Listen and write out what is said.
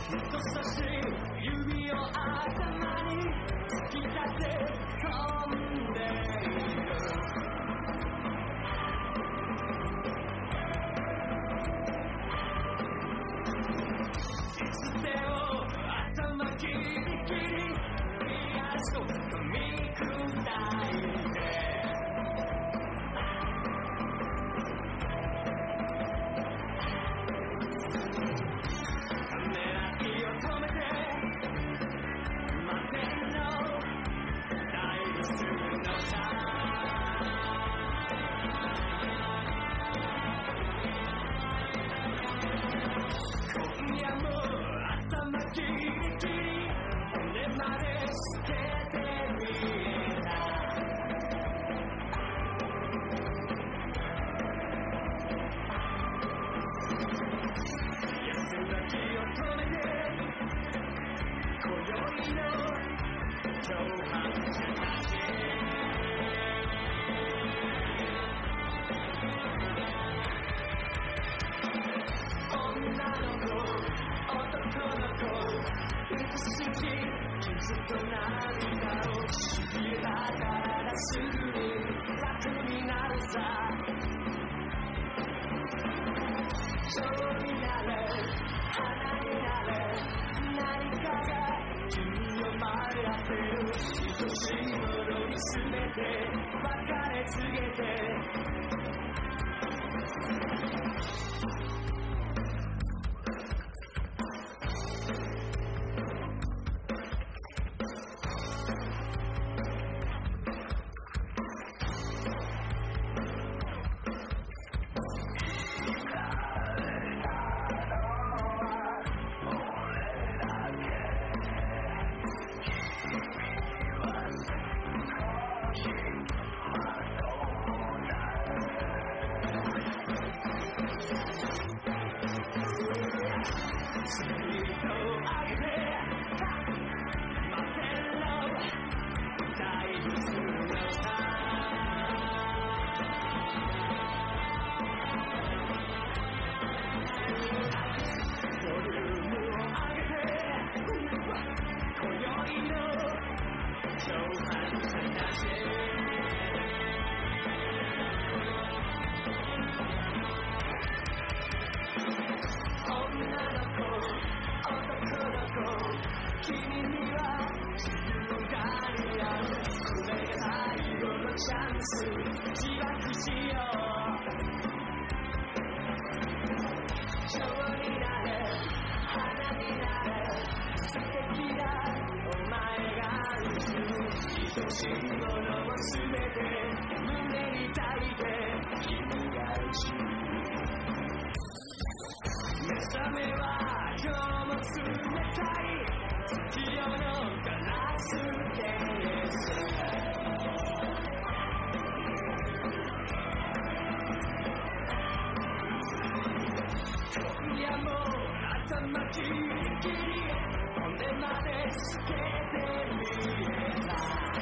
人差し指を頭に突き立て飛んでいる。いつでも頭キリキリ足を踏み砕いてキリキリ骨まで透けて見えた。安らぎを止めて今宵の共犯者たち女の子男の子美しき傷と涙を知りだからすぐに楽になるさ。蝶になれ花になれ何かが君を舞い当てる。愛しいものに全て別れ告げて頭キリキリ骨まで透けて見えた。